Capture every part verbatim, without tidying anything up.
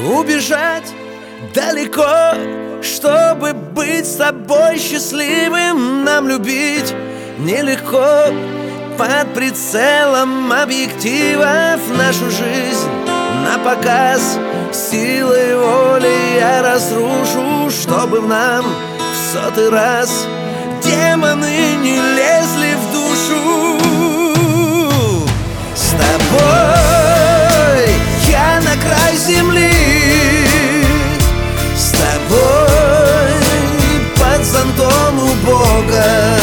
Убежать далеко, чтобы быть с тобой счастливым. Нам любить нелегко, под прицелом объективов нашу жизнь на показ. Силой воли я разрушу, чтобы в нам в сотый раз демоны не лезли в душу. С тобой я на край земли, с тобой под зонтом у Бога.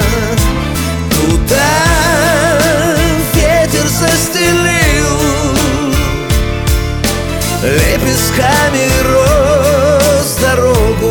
Туда ветер застелил лепестками роз дорогу.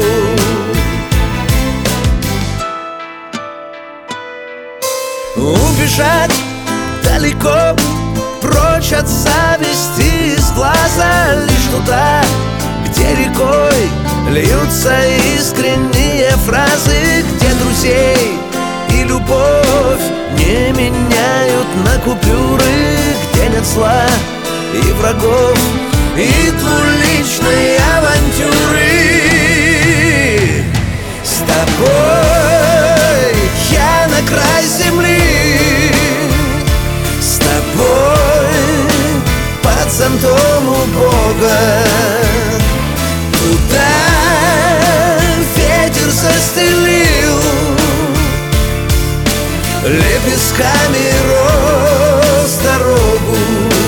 Убежать далеко, прочь от зависти из глаза, лишь туда, где рекой льются искренние фразы, где друзей и любовь не меняют на купюры, где нет зла и врагов и двуличной авантюры. С тобой я на край земли, с тобой под зонтом у Бога. Туда ветер застелил лепестками роз дорогу.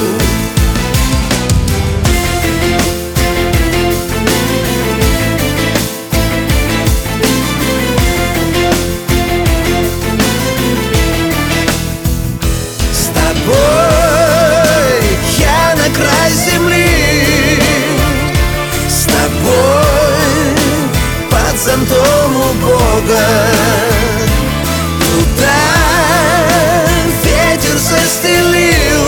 Я на край земли, с тобой под зонтом у Бога. Туда ветер застелил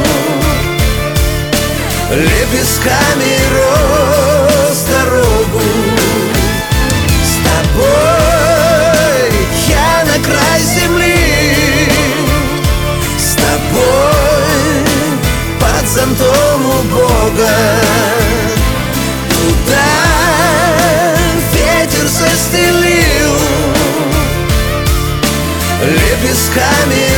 лепестками роз дорогу. С тобой я на край земли, с тобой под зонтом у Бога. Туда ветер застелил лепестками